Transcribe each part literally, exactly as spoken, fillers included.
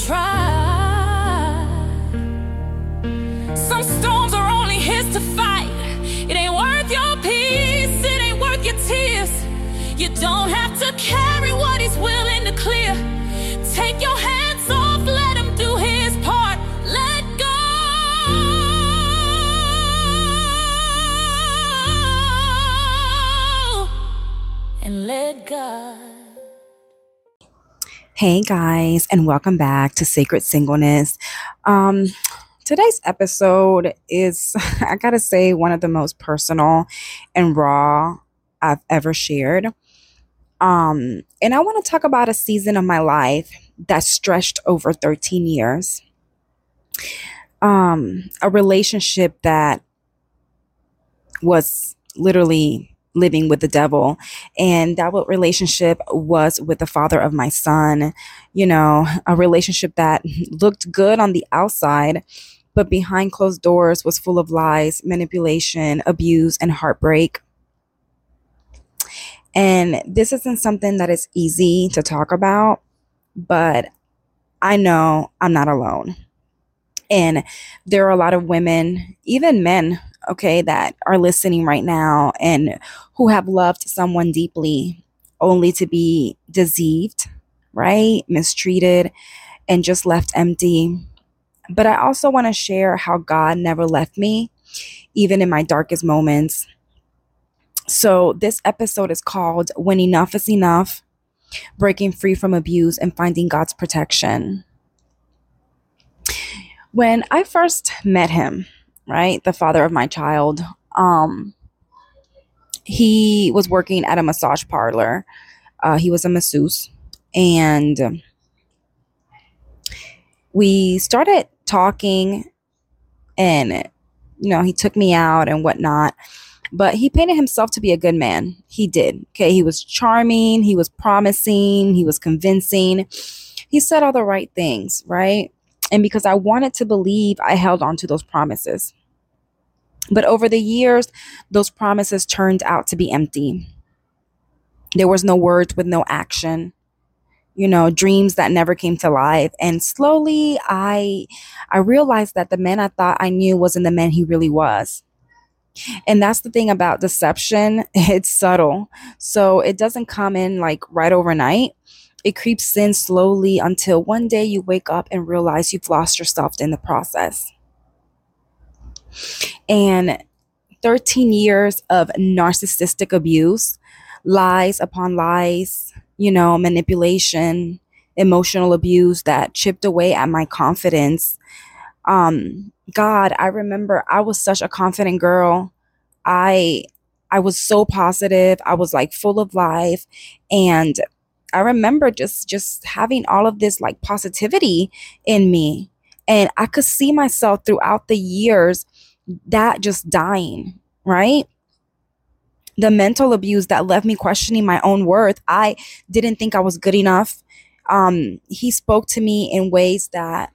try. Some storms are only his to fight. It ain't worth your peace, it ain't worth your tears. You don't have to carry what he's willing to clear. Take your hands off, let him do his part. Let go and let God. Hey guys, and welcome back to Sacred Singleness. Um, today's episode is, I gotta say, one of the most personal and raw I've ever shared. Um, and I want to talk about a season of my life that stretched over thirteen years. Um, a relationship that was literally living with the devil, and that what relationship was with the father of my son. You know, a relationship that looked good on the outside, but behind closed doors was full of lies, manipulation, abuse, and heartbreak. And this isn't something that is easy to talk about, but I know I'm not alone. And there are a lot of women, even men, okay, that are listening right now and who have loved someone deeply only to be deceived, right? Mistreated and just left empty. But I also want to share how God never left me, even in my darkest moments. So this episode is called When Enough is Enough, Breaking Free from Abuse and Finding God's Protection. When I first met him, right, the father of my child, um, he was working at a massage parlor. Uh, he was a masseuse. And we started talking and, you know, he took me out and whatnot. But he painted himself to be a good man. He did. Okay. He was charming. He was promising. He was convincing. He said all the right things, right? And because I wanted to believe, I held on to those promises. But over the years, those promises turned out to be empty. There was no words with no action, you know, dreams that never came to life. And slowly I, I realized that the man I thought I knew wasn't the man he really was. And that's the thing about deception. It's subtle. So it doesn't come in like right overnight. It creeps in slowly until one day you wake up and realize you've lost yourself in the process. And thirteen years of narcissistic abuse, lies upon lies, you know, manipulation, emotional abuse that chipped away at my confidence. Um, God, I remember I was such a confident girl. I I was so positive. I was like full of life. And I remember just just having all of this like positivity in me. And I could see myself throughout the years that just dying, right? The mental abuse that left me questioning my own worth. I didn't think I was good enough. Um, he spoke to me in ways that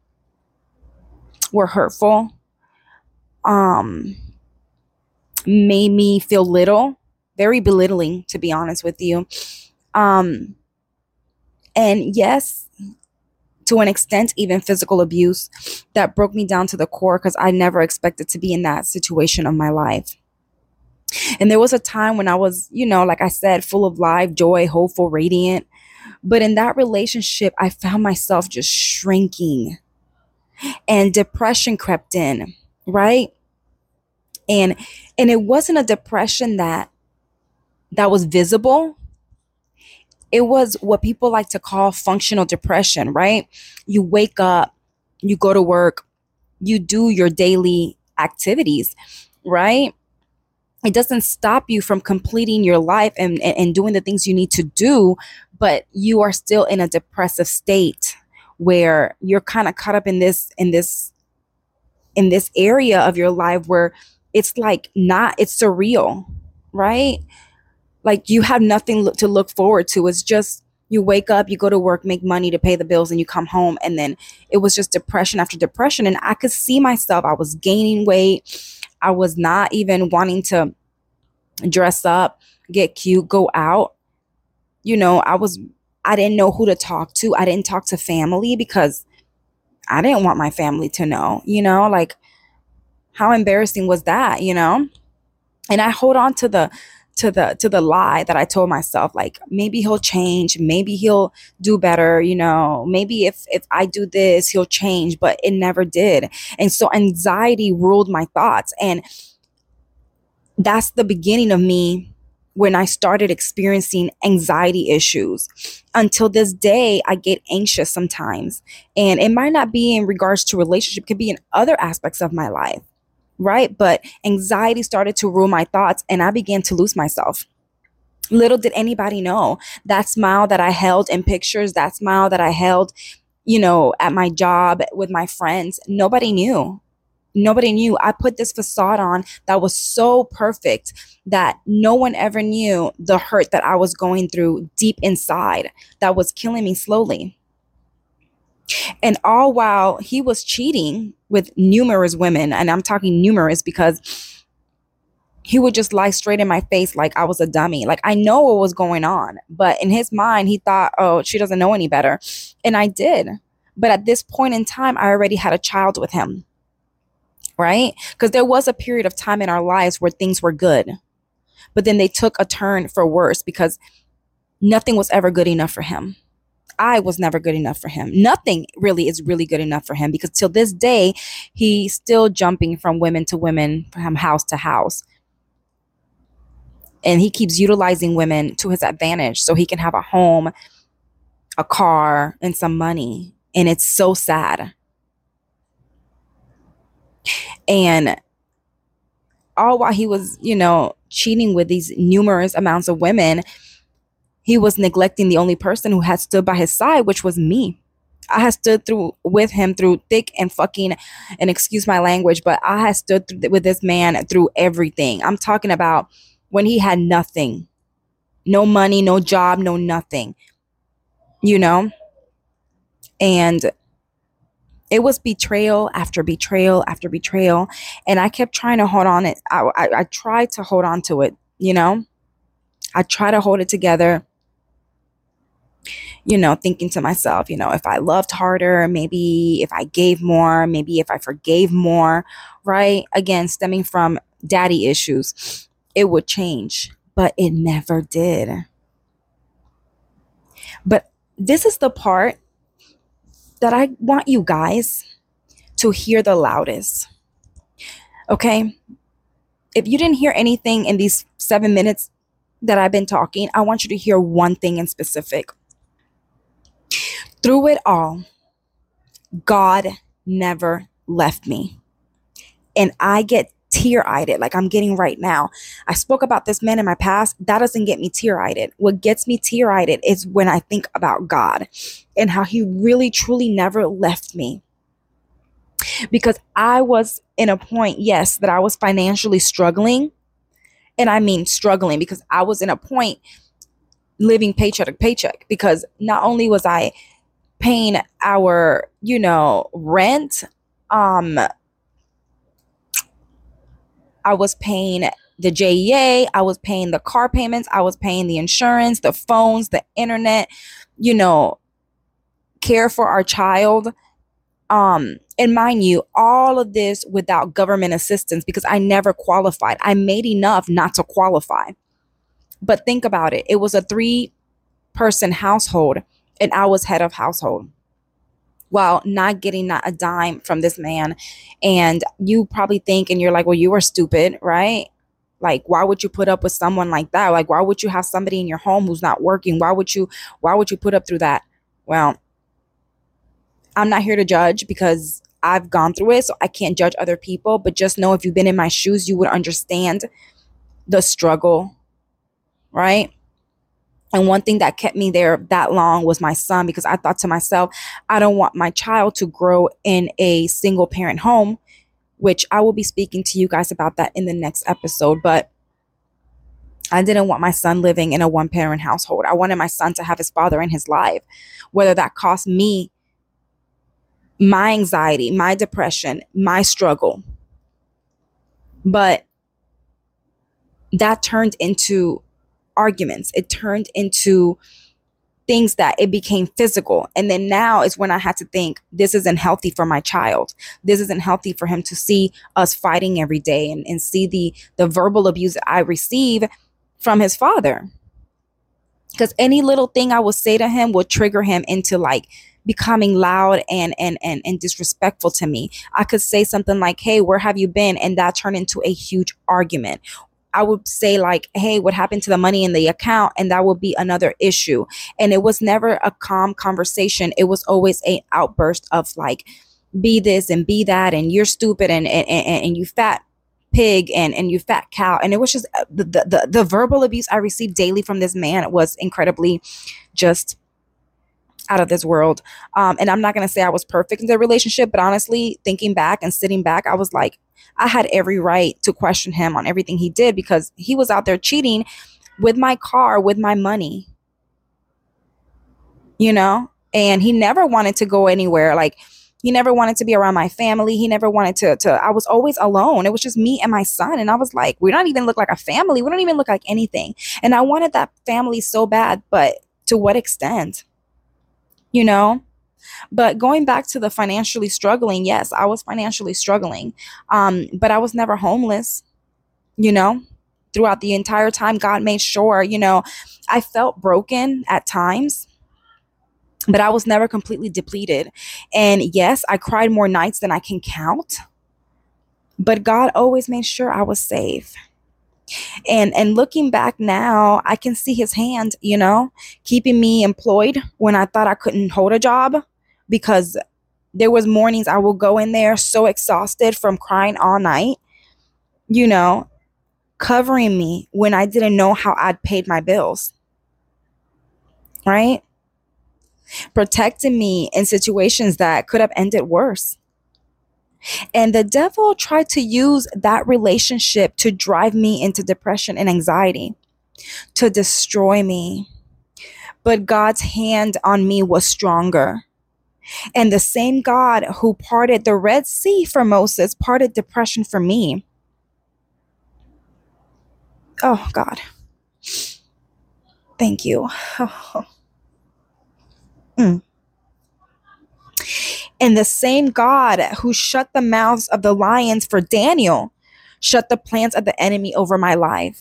were hurtful, um, made me feel little, very belittling, to be honest with you. Um, and yes, to an extent, even physical abuse that broke me down to the core because I never expected to be in that situation of my life. And there was a time when I was, you know, like I said, full of life, joy, hopeful, radiant. But in that relationship, I found myself just shrinking. And depression crept in, right? And and it wasn't a depression that that was visible. It was what people like to call functional depression, right? You wake up, you go to work, you do your daily activities, right? It doesn't stop you from completing your life and, and, and doing the things you need to do, but you are still in a depressive state where you're kind of caught up in this, in this, in this area of your life where it's like not, it's surreal, right? Like you have nothing lo- to look forward to. It's just, you wake up, you go to work, make money to pay the bills, and you come home. And then it was just depression after depression. And I could see myself, I was gaining weight. I was not even wanting to dress up, get cute, go out. You know, I was I didn't know who to talk to. I didn't talk to family because I didn't want my family to know, you know, like how embarrassing was that, you know? And I hold on to the to the to the lie that I told myself, like maybe he'll change, maybe he'll do better, you know, maybe if if I do this he'll change, but it never did. And so anxiety ruled my thoughts, and that's the beginning of me when I started experiencing anxiety issues. Until this day, I get anxious sometimes, and it might not be in regards to relationship, it could be in other aspects of my life, right? But anxiety started to rule my thoughts, and I began to lose myself. Little did anybody know that smile that I held in pictures, that smile that I held, you know, at my job with my friends, nobody knew. Nobody knew. I put this facade on that was so perfect that no one ever knew the hurt that I was going through deep inside that was killing me slowly. And all while he was cheating with numerous women, and I'm talking numerous because he would just lie straight in my face like I was a dummy. Like I know what was going on, but in his mind, he thought, oh, she doesn't know any better. And I did. But at this point in time, I already had a child with him, right? Because there was a period of time in our lives where things were good, but then they took a turn for worse because nothing was ever good enough for him. I was never good enough for him. Nothing really is really good enough for him because till this day, he's still jumping from women to women, from house to house. And he keeps utilizing women to his advantage so he can have a home, a car, and some money. And it's so sad. And all while he was, you know, cheating with these numerous amounts of women, he was neglecting the only person who had stood by his side, which was me. I had stood through with him through thick and fucking, and excuse my language, but I had stood th- with this man through everything. I'm talking about when he had nothing, no money, no job, no nothing, you know? And it was betrayal after betrayal after betrayal. And I kept trying to hold on it. I, I, I tried to hold on to it, you know? I try to hold it together, you know, thinking to myself, you know, if I loved harder, maybe if I gave more, maybe if I forgave more, right? Again, stemming from daddy issues, it would change, but it never did. But this is the part that I want you guys to hear the loudest. Okay? If you didn't hear anything in these seven minutes that I've been talking, I want you to hear one thing in specific. Through it all, God never left me. And I get tear-eyed like I'm getting right now. I spoke about this man in my past. That doesn't get me tear-eyed. What gets me tear-eyed is when I think about God and how he really, truly never left me. Because I was in a point, yes, that I was financially struggling. And I mean struggling because I was in a point living paycheck to paycheck, because not only was I paying our, you know, rent, um, I was paying the J E A, I was paying the car payments, I was paying the insurance, the phones, the internet, you know, care for our child. Um, and mind you, all of this without government assistance because I never qualified. I made enough not to qualify. But think about it. It was a three person household and I was head of household while not getting not a dime from this man. And you probably think, and you're like, well, you are stupid, right? Like, why would you put up with someone like that? Like, why would you have somebody in your home who's not working? Why would you, why would you put up through that? Well, I'm not here to judge because I've gone through it, so I can't judge other people. But just know if you've been in my shoes, you would understand the struggle, right? And one thing that kept me there that long was my son, because I thought to myself, I don't want my child to grow in a single parent home, which I will be speaking to you guys about that in the next episode. But I didn't want my son living in a one parent household. I wanted my son to have his father in his life, whether that cost me my anxiety, my depression, my struggle. But that turned into arguments. It turned into things that it became physical. And then now is when I had to think, this isn't healthy for my child. This isn't healthy for him to see us fighting every day, and, and see the the verbal abuse that I receive from his father. Because any little thing I would say to him would trigger him into like becoming loud and and and and disrespectful to me. I could say something like, "Hey, where have you been?" and that turned into a huge argument. I would say like, "Hey, what happened to the money in the account?" and that would be another issue. And it was never a calm conversation. It was always an outburst of like, be this and be that, and you're stupid, and and and, and you fat pig, and and you fat cow. And it was just the, the the the verbal abuse I received daily from this man was incredibly just out of this world. Um, and I'm not going to say I was perfect in the relationship, but honestly, thinking back and sitting back, I was like, I had every right to question him on everything he did, because he was out there cheating with my car, with my money, you know, and he never wanted to go anywhere. Like, he never wanted to be around my family. He never wanted to, to, I was always alone. It was just me and my son. And I was like, we don't even look like a family. We don't even look like anything. And I wanted that family so bad, but to what extent? You know, but going back to the financially struggling, yes, I was financially struggling, um, but I was never homeless, you know, throughout the entire time. God made sure, you know, I felt broken at times, but I was never completely depleted. And yes, I cried more nights than I can count, but God always made sure I was safe. And and looking back now, I can see his hand, you know, keeping me employed when I thought I couldn't hold a job, because there was mornings I would go in there so exhausted from crying all night, you know, covering me when I didn't know how I'd paid my bills, right? Protecting me in situations that could have ended worse. And the devil tried to use that relationship to drive me into depression and anxiety, to destroy me. But God's hand on me was stronger. And the same God who parted the Red Sea for Moses parted depression for me. Oh, God. Thank you. Oh. Mm. And the same God who shut the mouths of the lions for Daniel shut the plans of the enemy over my life.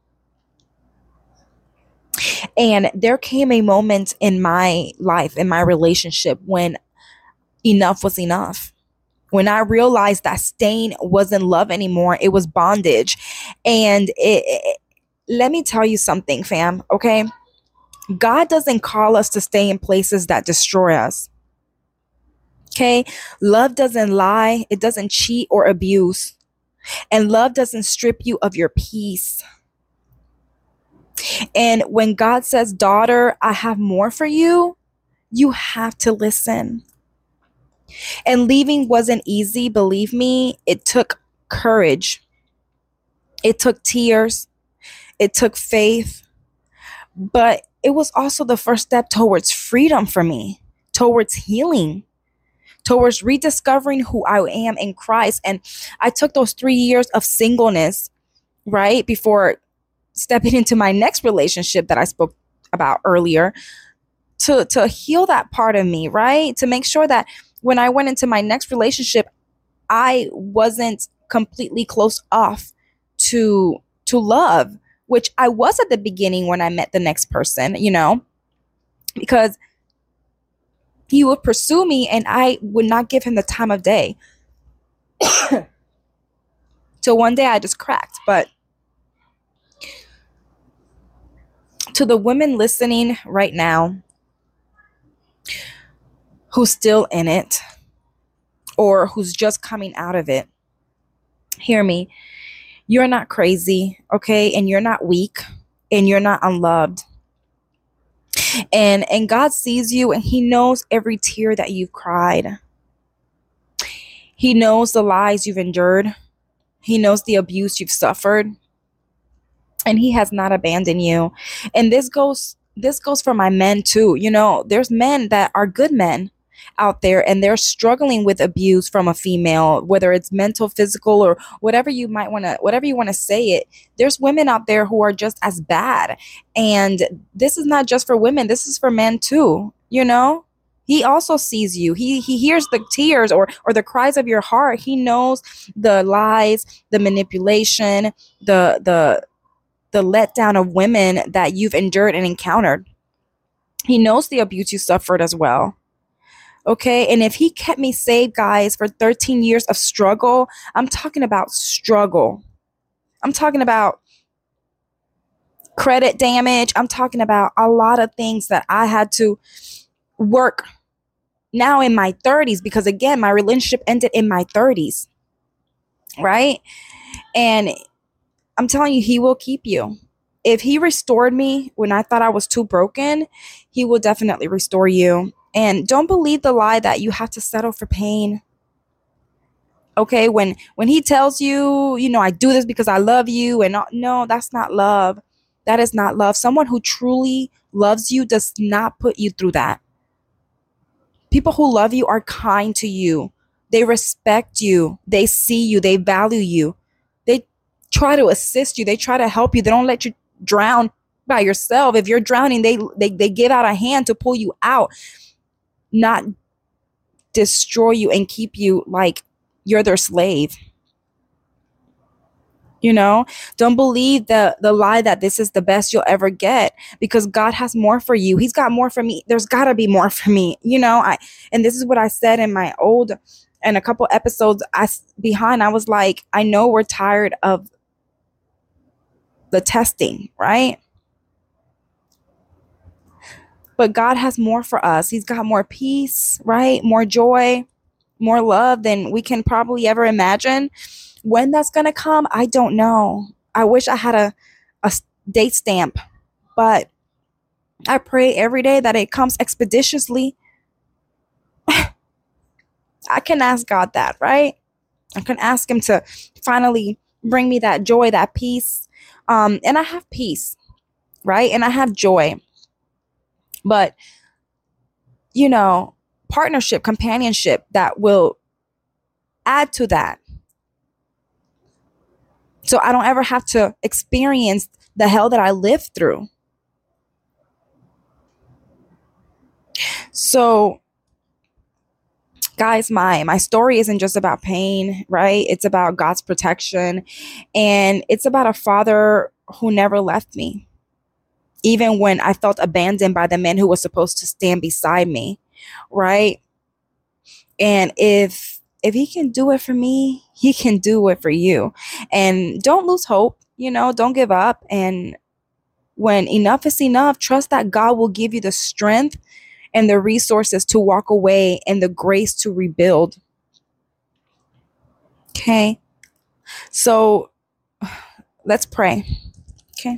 And there came a moment in my life, in my relationship, when enough was enough. When I realized that staying wasn't love anymore, it was bondage. And it, it, let me tell you something, fam, okay? God doesn't call us to stay in places that destroy us. Okay, love doesn't lie, it doesn't cheat or abuse, and love doesn't strip you of your peace. And when God says, daughter, I have more for you, you have to listen. And leaving wasn't easy, believe me. It took courage, it took tears, it took faith, but it was also the first step towards freedom for me, towards healing, towards rediscovering who I am in Christ. And I took those three years of singleness, right, before stepping into my next relationship that I spoke about earlier, to, to heal that part of me, right? To make sure that when I went into my next relationship, I wasn't completely closed off to, to love, which I was at the beginning when I met the next person, you know, because he would pursue me and I would not give him the time of day. Till one day I just cracked. But to the women listening right now who's still in it or who's just coming out of it, hear me. You're not crazy, okay? And you're not weak, and you're not unloved. And and God sees you, and he knows every tear that you've cried. He knows the lies you've endured. He knows the abuse you've suffered. And he has not abandoned you. And this goes this goes for my men too. You know, there's men that are good men. out there and they're struggling with abuse from a female, whether it's mental, physical, or whatever you might want to, whatever you want to say it, there's women out there who are just as bad. And this is not just for women, this is for men too, you know? He also sees you. He he hears the tears or or the cries of your heart. He knows the lies, the manipulation, the the the letdown of women that you've endured and encountered. He knows the abuse you suffered as well. Okay. And if he kept me safe, guys, for thirteen years of struggle, I'm talking about struggle. I'm talking about credit damage. I'm talking about a lot of things that I had to work now in my thirties, because again, my relationship ended in my thirties. Right. And I'm telling you, he will keep you. If he restored me when I thought I was too broken, he will definitely restore you. And don't believe the lie that you have to settle for pain. Okay, when when he tells you, you know, I do this because I love you, and not, no, that's not love. That is not love. Someone who truly loves you does not put you through that. People who love you are kind to you. They respect you. They see you. They value you. They try to assist you. They try to help you. They don't let you drown by yourself. If you're drowning, they they, they give out a hand to pull you out, not destroy you and keep you like you're their slave. You know, don't believe the the lie that this is the best you'll ever get, because God has more for you. He's got more for me. There's got to be more for me. You know, I and this is what I said in my old and a couple episodes I behind. I was like, I know we're tired of the testing, right? But God has more for us. He's got more peace, right? More joy, more love than we can probably ever imagine. When that's going to come, I don't know. I wish I had a, a date stamp, but I pray every day that it comes expeditiously. I can ask God that, right? I can ask him to finally bring me that joy, that peace. Um, and I have peace, right? And I have joy. But, you know, partnership, companionship that will add to that. So I don't ever have to experience the hell that I lived through. So, guys, my my story isn't just about pain, right? It's about God's protection, and it's about a father who never left me, even when I felt abandoned by the man who was supposed to stand beside me, right? And if if he can do it for me, he can do it for you. And don't lose hope, you know, don't give up. And when enough is enough, trust that God will give you the strength and the resources to walk away and the grace to rebuild. Okay. So let's pray. Okay.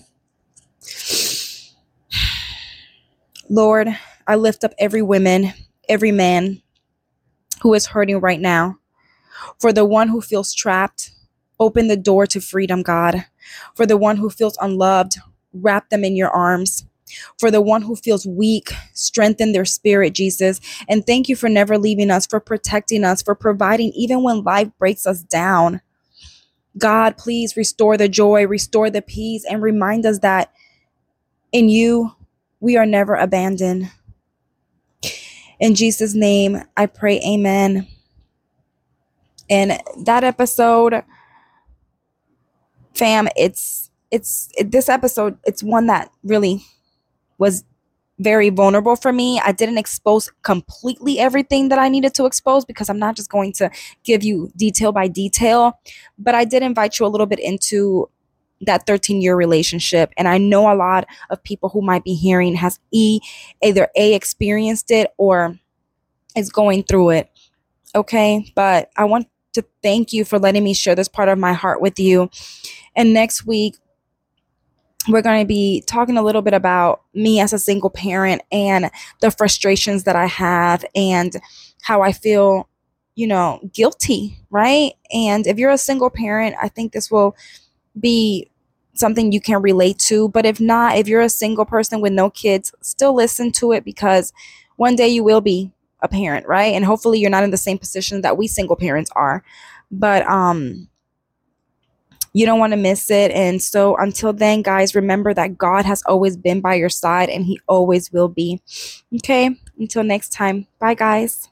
Lord, I lift up every woman, every man who is hurting right now. For the one who feels trapped, open the door to freedom, God. For the one who feels unloved, wrap them in your arms. For the one who feels weak, strengthen their spirit, Jesus. And thank you for never leaving us, for protecting us, for providing even when life breaks us down. God, please restore the joy, restore the peace, and remind us that in you, we are never abandoned. In Jesus' name, I pray, amen. And that episode, fam, it's, it's, it, this episode, it's one that really was very vulnerable for me. I didn't expose completely everything that I needed to expose, because I'm not just going to give you detail by detail, but I did invite you a little bit into that thirteen year relationship. And I know a lot of people who might be hearing has e either a experienced it or is going through it. Okay. But I want to thank you for letting me share this part of my heart with you. And next week, we're going to be talking a little bit about me as a single parent and the frustrations that I have and how I feel, you know, guilty, right? And if you're a single parent, I think this will be something you can relate to. But if not, if you're a single person with no kids, still listen to it, because one day you will be a parent, right? And hopefully you're not in the same position that we single parents are. But um you don't want to miss it. And so until then, guys, remember that God has always been by your side and he always will be. Okay? Until next time. Bye, guys.